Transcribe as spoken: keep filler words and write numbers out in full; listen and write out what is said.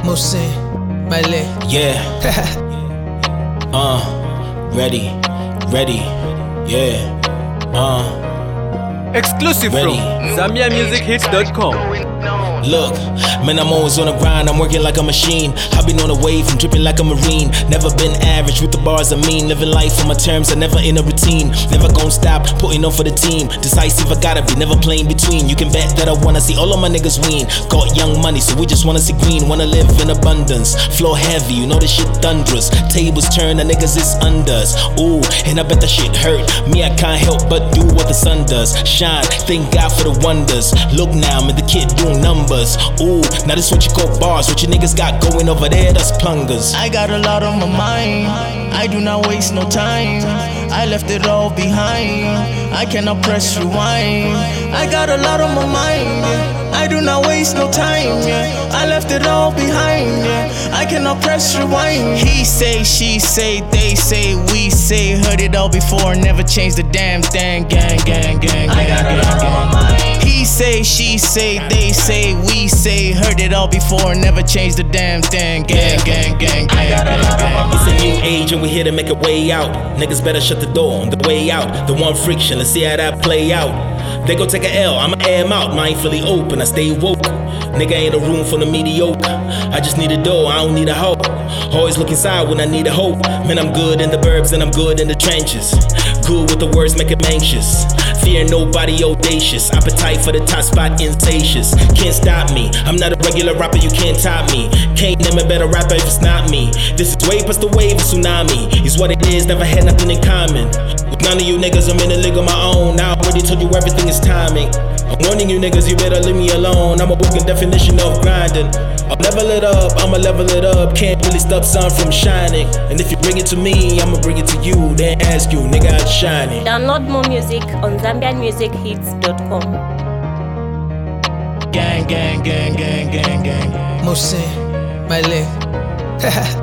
Mose, Male. Yeah. uh, ready, ready, yeah. Uh, Exclusive ready. from Zambia Music Hits dot com. Look, man, I'm always on the grind, I'm working like a machine. I've been on a wave, I'm dripping like a marine. Never been average with the bars I mean. Living life on my terms, I never in a routine. Never gon' stop, putting on for the team. Decisive, I gotta be, never playing between. You can bet that I wanna see all of my niggas win. Got young money, so we just wanna see green. Wanna live in abundance, flow heavy, you know this shit thunderous. Tables turn, the niggas is under us. Ooh, and I bet that shit hurt. Me, I can't help but do what the sun does. Shine, thank God for the wonders. Look now, man, the kid doing numbers. Ooh, now this what you call bars. What you niggas got going over there, that's plungers. I got a lot on my mind, I do not waste no time. I left it all behind, I cannot press rewind. I got a lot on my mind, I do not waste no time. I left it all behind, I cannot press rewind. He say, she say, they say, we say. Heard it all before, never changed the damn thing. Gang, gang, gang, gang, I got a lot on my mind. He say, she say, they say, we say. Heard it all before, never changed the damn thing. Gang, gang, gang, gang, gang, gang. It's a new age and we here to make a way out. Niggas better shut the door on the way out. The one friction, let's see how that play out. They go take a L, I'ma air 'em out. Mindfully open, I stay woke. Nigga ain't a room for the mediocre. I just need a door, I don't need a hoe. Always look inside when I need a hope. Man, I'm good in the burbs and I'm good in the trenches. Good with the words, make 'em anxious. Fear nobody, audacious. Appetite for the top spot, insatious. Can't stop me, I'm not a regular rapper, you can't top me. Can't name a better rapper if it's not me. This is way past the wave of tsunami. It's what it is, never had nothing in common. With none of you niggas, I'm in a league of my own. I already told you everything is timing. I'm warning you niggas, you better leave me alone. I'm a walking definition of grinding. I'll level it up, I'ma level it up. Can't really stop sun from shining. And if you bring it to me, I'ma bring it to you. Then ask you, nigga, I'll shine it. Download more music on Zambian Music Hits dot com. Gang, gang, gang, gang, gang, gang. Mose, Male.